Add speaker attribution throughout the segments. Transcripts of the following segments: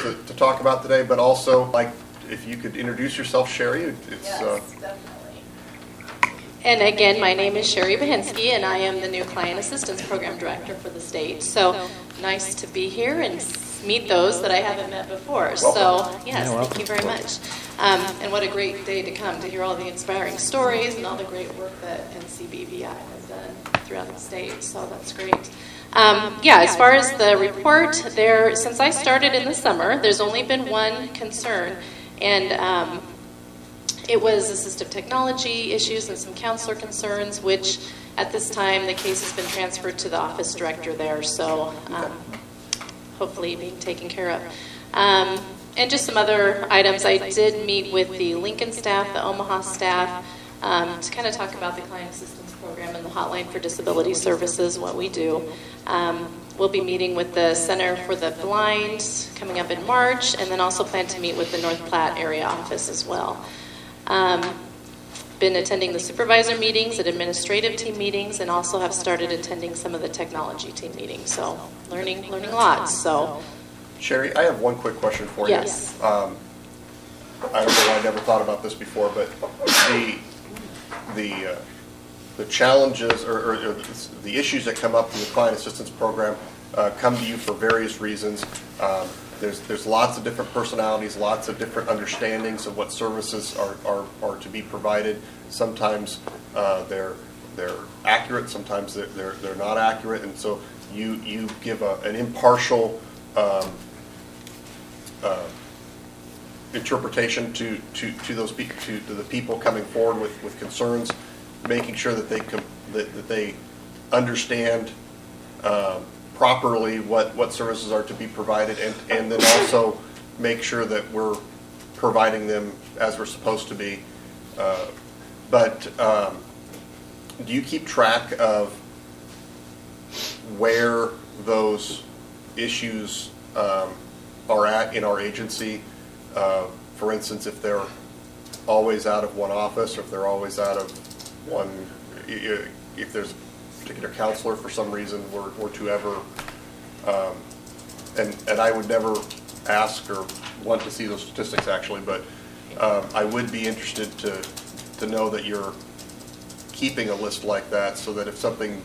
Speaker 1: to talk about today, but also, like, if you could introduce yourself, Sherry.
Speaker 2: Yes, definitely.
Speaker 3: And again, my name is Sherry Bahinsky, and I am the new Client Assistance Program Director for the state. So nice to be here and meet those that I haven't met before.
Speaker 1: Welcome.
Speaker 3: So yes, thank you very much. And what a great day to come to hear all the inspiring stories and all the great work that NCBVI has done throughout the state. So that's great. As far as the report, since I started in the summer, there's only been one concern, and it was assistive technology issues and some counselor concerns, which at this time the case has been transferred to the office director there, so hopefully being taken care of. And just some other items. I did meet with the Lincoln staff, the Omaha staff, to kind of talk about the Client Assistance Program and the Hotline for Disability Services, what we do. We'll be meeting with the Center for the Blind coming up in March, and then also plan to meet with the North Platte area office as well. Been attending the supervisor meetings and administrative team meetings, and also have started attending some of the technology team meetings. So learning lots. So,
Speaker 1: Sherry, I have one quick question for you.
Speaker 3: Yes.
Speaker 1: I don't know why I never thought about this before, but the challenges or the issues that come up in the Client Assistance Program come to you for various reasons. There's lots of different personalities, lots of different understandings of what services are to be provided. Sometimes they're accurate, sometimes they're not accurate, and so you give an impartial interpretation to the people coming forward with concerns, making sure that they understand properly what services are to be provided, and then also make sure that we're providing them as we're supposed to be. But do you keep track of where those issues are at in our agency? For instance, if they're always out of one office, or if they're always out of one, if there's particular counselor for some reason were to ever, and I would never ask or want to see those statistics actually, but I would be interested to know that you're keeping a list like that, so that if something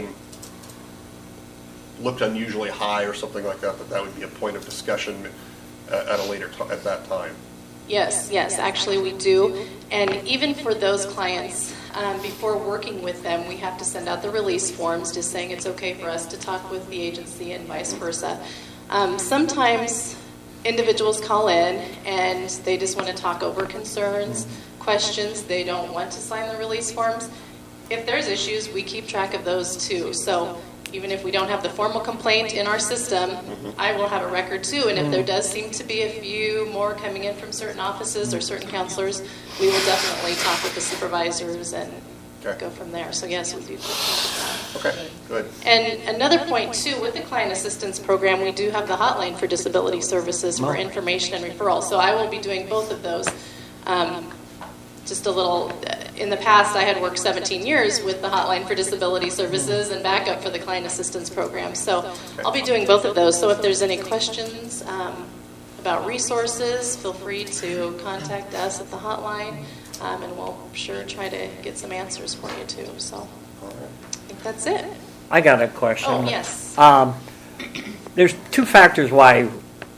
Speaker 1: looked unusually high or something like that, that would be a point of discussion at that time.
Speaker 3: Yes, actually we do. And even for those clients, before working with them, we have to send out the release forms just saying it's okay for us to talk with the agency and vice versa. Sometimes individuals call in and they just want to talk over concerns, questions. They don't want to sign the release forms. If there's issues, we keep track of those too. So even if we don't have the formal complaint in our system, I will have a record too. And if there does seem to be a few more coming in from certain offices or certain counselors, we will definitely talk with the supervisors and go from there. So yes, we do keep track of that.
Speaker 1: Okay, good.
Speaker 3: And another point too, with the Client Assistance Program, we do have the Hotline for Disability Services for information and referral. So I will be doing both of those. Just a little, in the past I had worked 17 years with the Hotline for Disability Services and backup for the Client Assistance Program. So I'll be doing both of those. So if there's any questions about resources, feel free to contact us at the hotline, and we'll sure try to get some answers for you too. So I think that's it.
Speaker 4: I got a question.
Speaker 3: Oh, yes.
Speaker 4: There's two factors why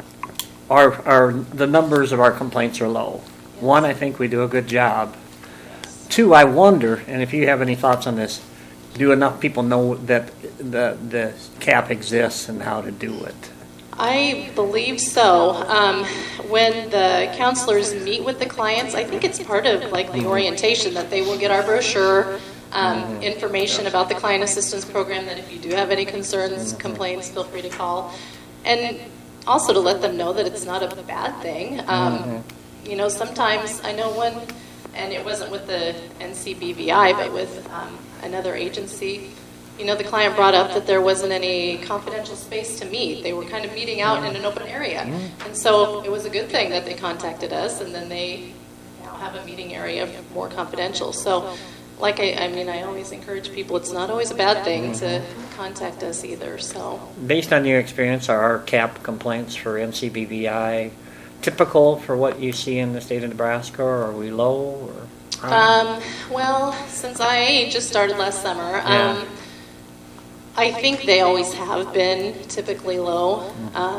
Speaker 4: the numbers of our complaints are low. One, I think we do a good job. Two, I wonder, and if you have any thoughts on this, do enough people know that the CAP exists and how to do it?
Speaker 3: I believe so. When the counselors meet with the clients, I think it's part of like the orientation that they will get our brochure, information about the Client Assistance Program, that if you do have any concerns, complaints, feel free to call. And also to let them know that it's not a bad thing. You know, sometimes I know one, and it wasn't with the NCBVI, but with another agency, you know, the client brought up that there wasn't any confidential space to meet. They were kind of meeting out in an open area. And so it was a good thing that they contacted us, and then they now have a meeting area more confidential. So I mean, I always encourage people, it's not always a bad thing to contact us either, so.
Speaker 4: Based on your experience, are our CAP complaints for NCBVI typical for what you see in the state of Nebraska, or are we low? Or
Speaker 3: Well, since I just started last summer,
Speaker 4: Yeah.
Speaker 3: I think they always have been typically low,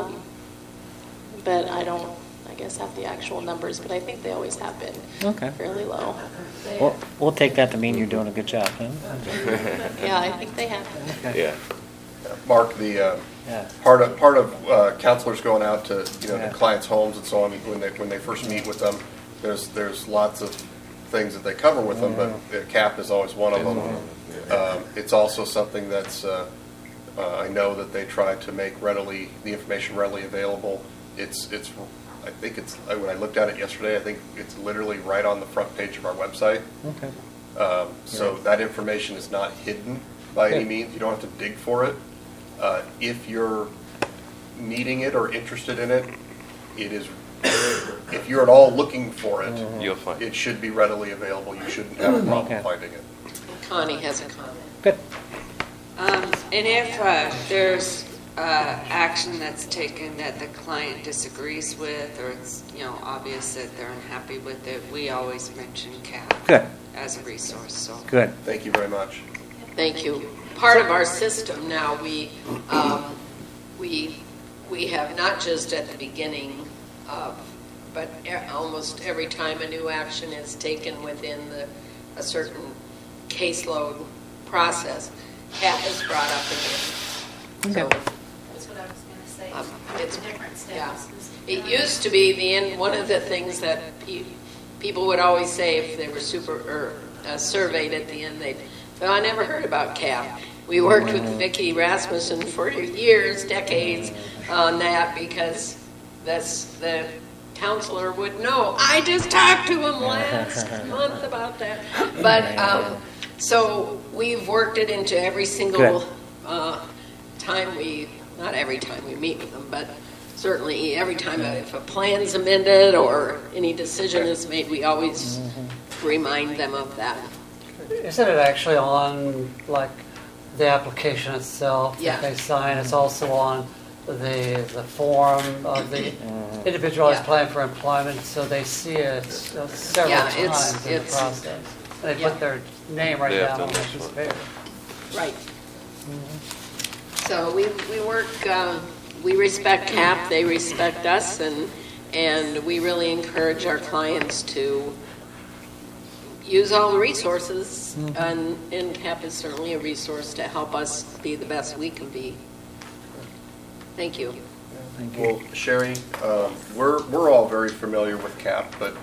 Speaker 3: but I don't, I guess, have the actual numbers, but I think they always have been
Speaker 4: Okay.
Speaker 3: fairly low.
Speaker 4: We'll take that to mean you're doing a good job, huh?
Speaker 3: Yeah, I think they have.
Speaker 2: Yeah.
Speaker 1: Mark, the
Speaker 4: Yeah.
Speaker 1: part of counselors going out to
Speaker 4: Yeah.
Speaker 1: to clients' homes and so on when they first meet with them, there's lots of things that they cover with them, but CAP is always one of them. It's also something that's I know that they try to make the information readily available. I think when I looked at it yesterday, I think it's literally right on the front page of our website.
Speaker 4: Okay.
Speaker 1: So that information is not hidden by any
Speaker 4: Good.
Speaker 1: means. You don't have to dig for it. If you're needing it or interested in it, if you're at all looking for it,
Speaker 2: You'll find
Speaker 1: it should be readily available. You shouldn't have a problem
Speaker 4: Okay.
Speaker 1: finding it.
Speaker 5: Connie has a comment.
Speaker 4: Good.
Speaker 6: And if there's action that's taken that the client disagrees with, or it's obvious that they're unhappy with it, we always mention CAP
Speaker 4: Good.
Speaker 6: as a resource. So
Speaker 4: Good.
Speaker 1: Thank you very much.
Speaker 5: Thank you. Part of our system now, we have not just at the beginning of, but almost every time a new action is taken within a certain caseload process, CAP is brought up again. So
Speaker 7: That's what I was going to say.
Speaker 5: it's
Speaker 7: Different
Speaker 5: yeah.
Speaker 7: steps.
Speaker 5: It used to be the end. One of the things that people would always say if they were surveyed at the end, I never heard about CAP. We worked with Vicki Rasmussen for years, decades on that because that's the counselor would know. I just talked to him last month about that. But so we've worked it into every single time not every time we meet with them, but certainly every time if a plan's amended or any decision is made, we always remind them of that.
Speaker 8: Isn't it actually on like the application itself
Speaker 5: Yeah.
Speaker 8: that they sign? It's also on the form of the individualized
Speaker 5: Yeah.
Speaker 8: plan for employment, so they see it several
Speaker 5: Yeah,
Speaker 8: times in the
Speaker 5: it's-
Speaker 8: process. And they
Speaker 5: Yeah.
Speaker 8: put their name right
Speaker 2: They have
Speaker 8: down
Speaker 2: to
Speaker 8: on the
Speaker 2: initial
Speaker 8: piece of
Speaker 2: it.
Speaker 8: paper.
Speaker 5: Right. So we work, we respect CAP, they respect us, and we really encourage our clients to use all the resources, and CAP is certainly a resource to help us be the best we can be. Thank you.
Speaker 4: Thank you.
Speaker 1: Well, Sherry, we're all very familiar with CAP, but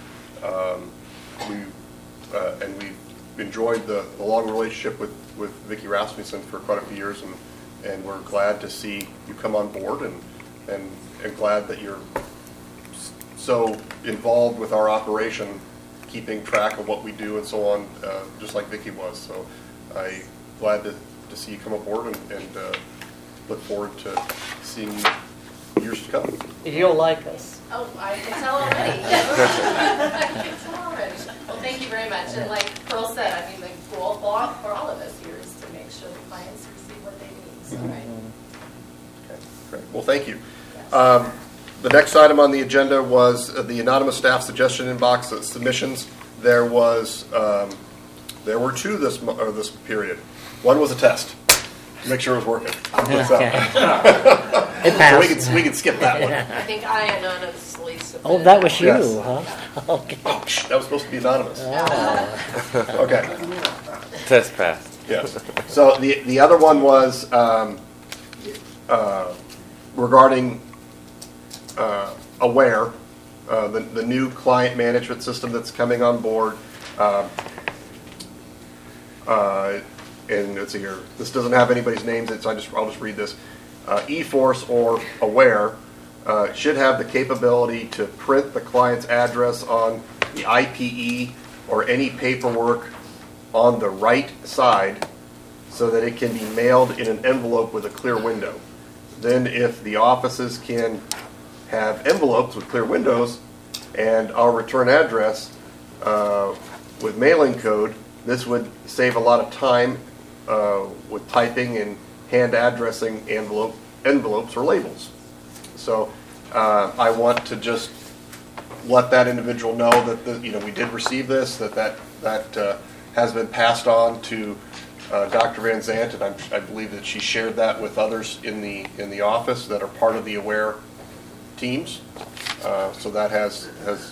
Speaker 1: we've enjoyed the long relationship with Vicki Rasmussen for quite a few years, and we're glad to see you come on board, and glad that you're so involved with our operation, keeping track of what we do and so on, just like Vicki was. So I'm glad to see you come aboard, and look forward to seeing you years to come.
Speaker 8: You'll like us.
Speaker 7: Oh, I can tell already. I can tell already. Well, thank you very much. And like Pearl said, I mean, the goal for all of us here is to make sure the clients receive what they need. So, right.
Speaker 1: Okay, great. Well, thank you. The next item on the agenda was the anonymous staff suggestion inbox submissions. There were two this period. One was a test. Make sure it was working.
Speaker 4: Okay.
Speaker 1: So
Speaker 4: It passed.
Speaker 1: we can skip that one.
Speaker 5: I think I anonymously submitted.
Speaker 4: Oh, that was you,
Speaker 1: Yes.
Speaker 4: huh? Okay.
Speaker 1: Ouch, that was supposed to be anonymous.
Speaker 4: Oh.
Speaker 1: Okay.
Speaker 2: Test passed.
Speaker 1: Yes. So the other one was regarding Aware, the new client management system that's coming on board. And let's see here. This doesn't have anybody's names, so I'll just read this. eForce or Aware should have the capability to print the client's address on the IPE or any paperwork on the right side so that it can be mailed in an envelope with a clear window. Then if the offices can have envelopes with clear windows and our return address with mailing code, This would save a lot of time with typing and hand addressing envelopes or labels. So I want to just let that individual know that we did receive this, that has been passed on to Dr. Van Zant, and I believe that she shared that with others in the office that are part of the AWARE teams. So that has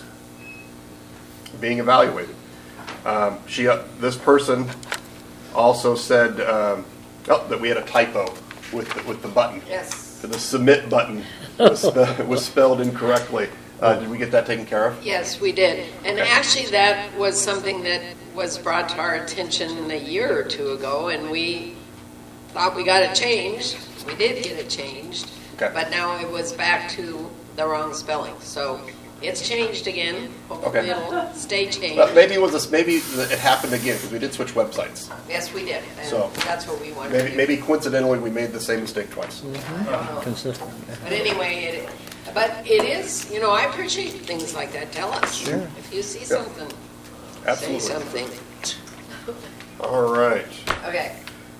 Speaker 1: being evaluated. This person also said that we had a typo with the button.
Speaker 5: Yes.
Speaker 1: The submit button was spelled incorrectly. Did we get that taken care of?
Speaker 5: Yes, we did. And
Speaker 1: Okay.
Speaker 5: actually, that was something that was brought to our attention a year or two ago, and we thought we got it changed. We did get it changed,
Speaker 1: Okay.
Speaker 5: but now it was back to the wrong spelling. So it's changed again. Hopefully
Speaker 1: Okay.
Speaker 5: it'll stay changed.
Speaker 1: Maybe it happened again because we did switch websites.
Speaker 5: Yes, we did. And
Speaker 1: So,
Speaker 5: that's what we wanted to do.
Speaker 1: Maybe coincidentally we made the same mistake twice.
Speaker 4: Consistent. Yeah.
Speaker 5: But anyway, it is, I appreciate things like that. Tell us.
Speaker 4: Sure.
Speaker 5: If you see something,
Speaker 1: Absolutely.
Speaker 5: say something.
Speaker 1: All right.
Speaker 5: Okay.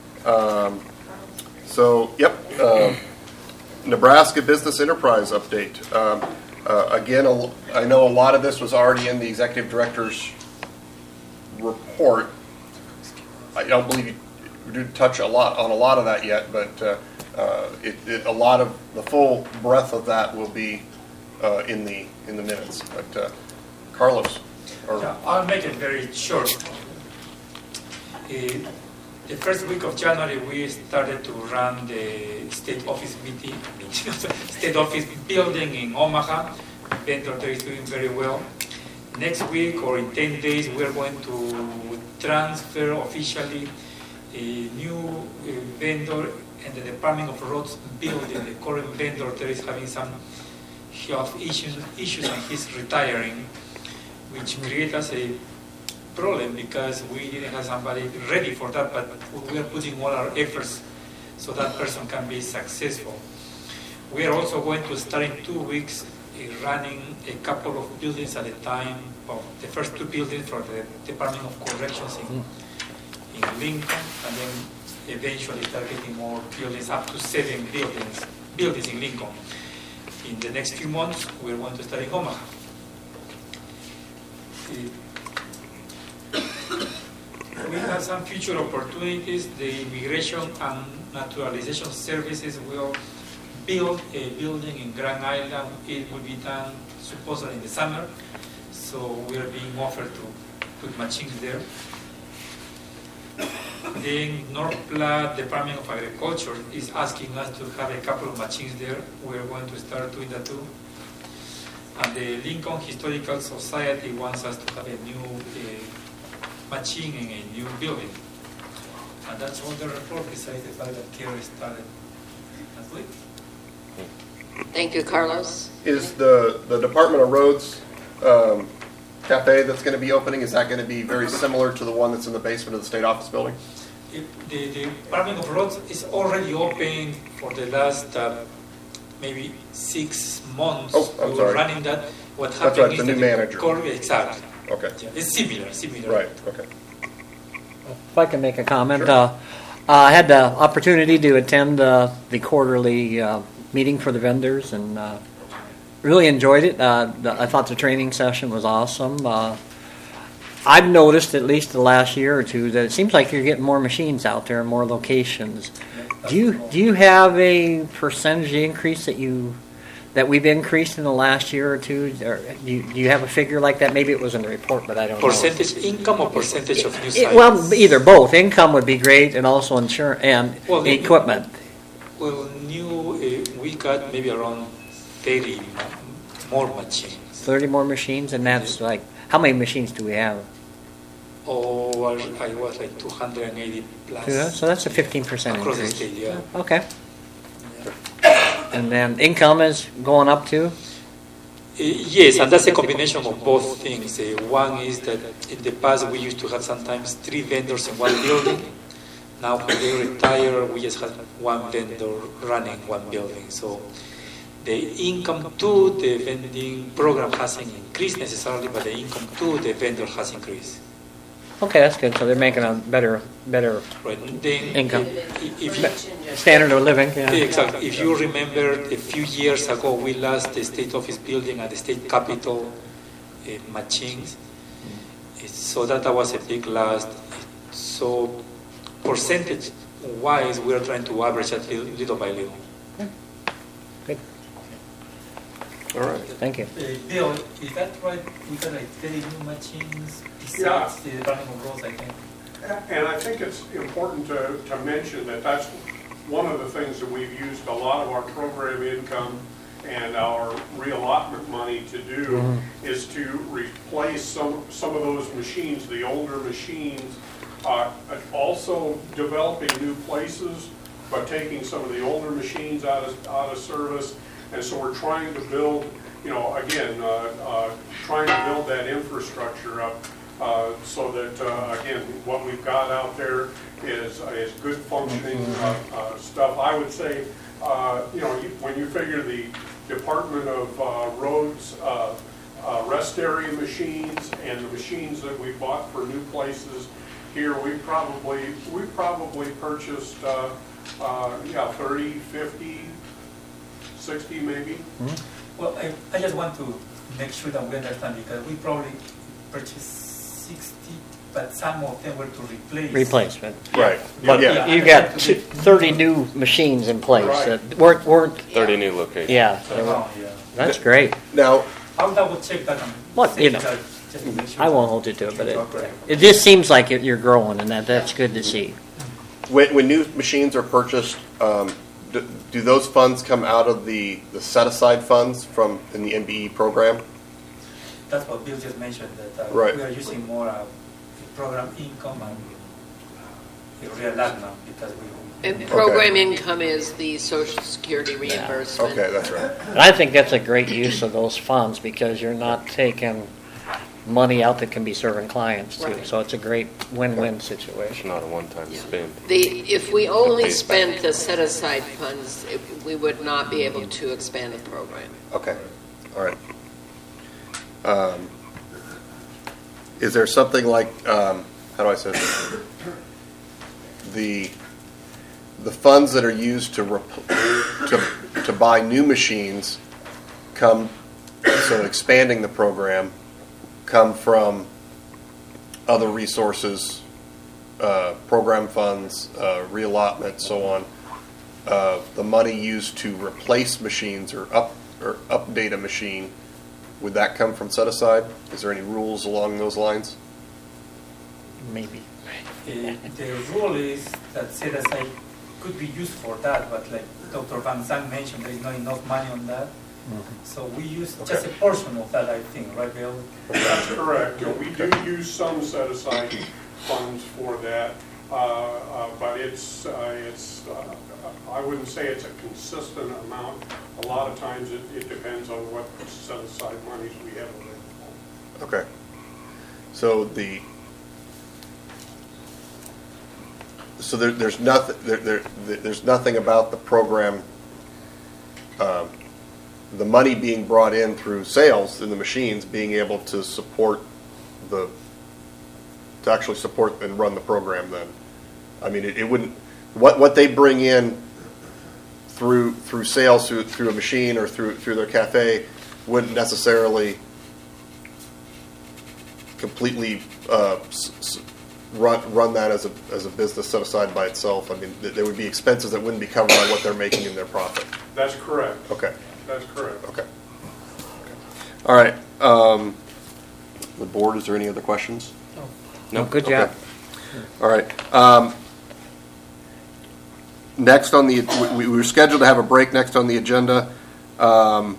Speaker 1: So, Nebraska Business Enterprise update. Again, I know a lot of this was already in the executive director's report. I don't believe you did touch on a lot of that yet, but a lot of the full breadth of that will be in the minutes. But Carlos,
Speaker 9: Yeah, I'll make it very short. The first week of January, we started to run the state office state office building in Omaha. Vendor there is doing very well. Next week or in 10 days, we're going to transfer officially a new vendor in the Department of Roads building. The current vendor there is having some health issues and he's retiring, which creates us a problem because we didn't have somebody ready for that, but we are putting all our efforts so that person can be successful. We are also going to start in 2 weeks running a couple of buildings at a time, of the first 2 buildings for the Department of Corrections in Lincoln, and then eventually start getting more buildings, up to 7 buildings in Lincoln. In the next few months, we're going to start in Omaha. We have some future opportunities. The Immigration and Naturalization Services will build a building in Grand Island. It will be done supposedly in the summer. So we are being offered to put machines there. Then North Platte Department of Agriculture is asking us to have a couple of machines there. We're going to start doing that too. And the Lincoln Historical Society wants us to have a new machine in a new building. And that's all the report besides the fact that Kerry started last week.
Speaker 5: Thank you, Carlos.
Speaker 1: is the Department of Roads cafe that's going to be opening, is that going to be very similar to the one that's in the basement of the state office building?
Speaker 9: The Department of Roads is already open for the last maybe 6 months.
Speaker 1: Oh, I'm sorry.
Speaker 9: Running that. What
Speaker 1: That's
Speaker 9: happened
Speaker 1: right,
Speaker 9: is
Speaker 1: the new
Speaker 9: that
Speaker 1: manager.
Speaker 9: Exactly.
Speaker 1: Okay,
Speaker 9: Yeah, it's similar.
Speaker 1: right, okay.
Speaker 4: If I can make a comment,
Speaker 1: Sure.
Speaker 4: I had the opportunity to attend the quarterly meeting for the vendors and really enjoyed it. I thought the training session was awesome. I've noticed, at least the last year or two, that it seems like you're getting more machines out there, more locations. Do you have a percentage increase that we've increased in the last year or two? Or do you have a figure like that? Maybe it was in the report, but I don't know.
Speaker 9: Percentage income or percentage of new sites?
Speaker 4: Well, either both. Income would be great, and also insurance and
Speaker 9: Well, the-
Speaker 4: equipment.
Speaker 9: Well, we got maybe around 30 more machines.
Speaker 4: 30 more machines, and that's like, how many machines do we have?
Speaker 9: Oh, I was like 280 plus.
Speaker 4: Yeah, so that's a 15%
Speaker 9: across the
Speaker 4: increase.
Speaker 9: state, yeah.
Speaker 4: Okay. And then income is going up too?
Speaker 9: Yes, and that's a combination of both things. One is that in the past we used to have sometimes 3 vendors in one building. Now when they retire, we just have 1 vendor running one building. So the income to the vending program hasn't increased necessarily, but the income to the vendor has increased.
Speaker 4: Okay, that's good. So they're making a better
Speaker 9: Right. Then,
Speaker 4: income.
Speaker 9: if you,
Speaker 4: Standard of living. Yeah.
Speaker 9: exactly. If you remember, a few years ago, we lost the state office building and the state capitol machines. So that was a big loss. So percentage-wise, we are trying to average that little by little.
Speaker 4: Good.
Speaker 1: All right.
Speaker 4: Thank you.
Speaker 9: Bill, is that right? We got like 30 new machines besides the Department of Roads, I think.
Speaker 10: And I think it's important to mention that that's one of the things that we've used a lot of our program income and our reallotment money to do is to replace some of those machines, the older machines, also developing new places, but taking some of the older machines out of service. And so we're trying to build, again, trying to build that infrastructure up so that, again, what we've got out there is good functioning stuff. I would say, when you figure the Department of Roads rest area machines and the machines that we bought for new places here, we probably purchased 30, 50, 60 maybe.
Speaker 9: Well, I just want to make sure that we understand, because we probably purchased 60, but some of them were to replace.
Speaker 4: Replacement.
Speaker 1: Right.
Speaker 4: But
Speaker 1: Yeah.
Speaker 4: you got 30 new machines in place
Speaker 10: Right.
Speaker 4: that weren't.
Speaker 2: 30 new locations.
Speaker 4: Yeah.
Speaker 9: Oh, yeah.
Speaker 4: That's great.
Speaker 1: Now,
Speaker 9: I'll double check that on.
Speaker 4: Well, you know,
Speaker 9: just to make sure.
Speaker 4: I won't hold you to it, but
Speaker 9: Okay.
Speaker 4: it just seems like you're growing, and that's good to see.
Speaker 1: when new machines are purchased, do those funds come out of the set-aside funds in the MBE program?
Speaker 9: That's what Bill just mentioned, that
Speaker 1: Right.
Speaker 9: we are using more program income and reallotment because we.
Speaker 5: And program income is the Social Security reimbursement.
Speaker 1: Okay, that's right.
Speaker 4: And I think that's a great use of those funds because you're not taking money out that can be serving clients too.
Speaker 5: Right.
Speaker 4: So it's a great win-win
Speaker 2: It's
Speaker 4: situation.
Speaker 2: not a one-time
Speaker 5: Yeah.
Speaker 2: spend.
Speaker 5: If we only spent the set-aside funds, we would not be able to expand the program.
Speaker 1: Okay, all right. Is there something like, how do I say this? The funds that are used to buy new machines so expanding the program, come from other resources, program funds, reallotment, so on. The money used to replace machines or update a machine, would that come from set aside? Is there any rules along those lines?
Speaker 4: Maybe.
Speaker 9: The rule is that set aside could be used for that, but like Dr. Van Zandt mentioned, there is not enough money on that. So we use just a portion of that, I think, right, Bill?
Speaker 10: That's correct. We do use some set-aside funds for that, but it's I wouldn't say it's a consistent amount. A lot of times it depends on what set-aside monies we have available.
Speaker 1: Okay. So there's nothing there's nothing about the program. The money being brought in through sales in the machines being able to actually support and run the program. Then, I mean, it wouldn't what they bring in through sales through a machine or through their cafe wouldn't necessarily completely run that as a business set aside by itself. I mean, there would be expenses that wouldn't be covered by what they're making in their profit.
Speaker 10: That's correct.
Speaker 1: Okay.
Speaker 10: That's correct.
Speaker 1: Okay. All right. The board, is there any other questions?
Speaker 4: No, good job.
Speaker 1: Okay. All right. Next on the, we were scheduled to have a break next on the agenda. So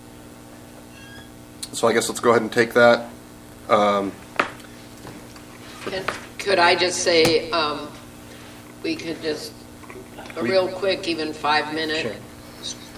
Speaker 1: I guess let's go ahead and take that.
Speaker 5: Could I just say, we could just, a real quick, even 5-minute